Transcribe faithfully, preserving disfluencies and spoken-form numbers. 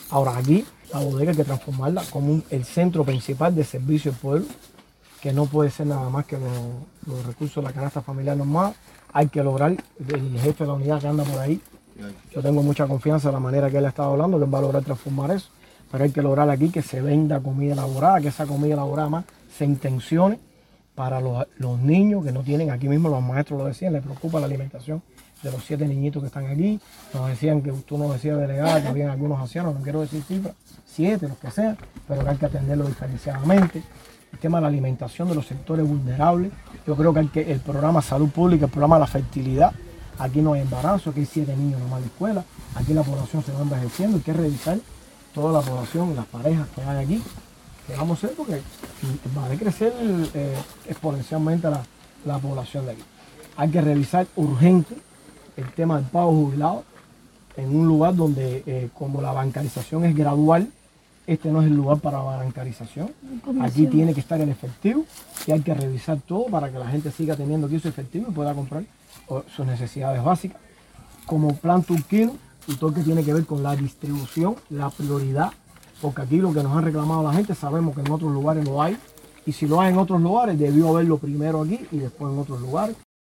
Ahora aquí la bodega hay que transformarla como un, el centro principal de servicio al pueblo, que no puede ser nada más que los, los recursos de la canasta familiar normal. Hay que lograr, el jefe de la unidad que anda por ahí, yo tengo mucha confianza en la manera que él ha estado hablando, que él va a lograr transformar eso, pero hay que lograr aquí que se venda comida elaborada, que esa comida elaborada más se intencione para los, los niños que no tienen, aquí mismo los maestros lo decían, les preocupa la alimentación de los siete niñitos que están aquí. Nos decían que tú nos decías, delegada, que habían algunos ancianos, no quiero decir cifras, siete, los que sean, pero que hay que atenderlo diferenciadamente. El tema de la alimentación de los sectores vulnerables, yo creo que, hay que el programa Salud Pública, el programa de la fertilidad, aquí no hay embarazo, aquí hay siete niños nomás en la escuela, aquí la población se va envejeciendo, hay que revisar toda la población, las parejas que hay aquí, que vamos a hacer porque va a crecer eh, exponencialmente la, la población de aquí. Hay que revisar urgente el tema del pago jubilado en un lugar donde, eh, como la bancarización es gradual, este no es el lugar para la bancarización. Aquí tiene que estar el efectivo y hay que revisar todo para que la gente siga teniendo aquí su efectivo y pueda comprar sus necesidades básicas. Como plan turquino y todo lo que tiene que ver con la distribución, la prioridad, porque aquí lo que nos han reclamado la gente sabemos que en otros lugares lo hay, y si lo hay en otros lugares debió haberlo primero aquí y después en otros lugares.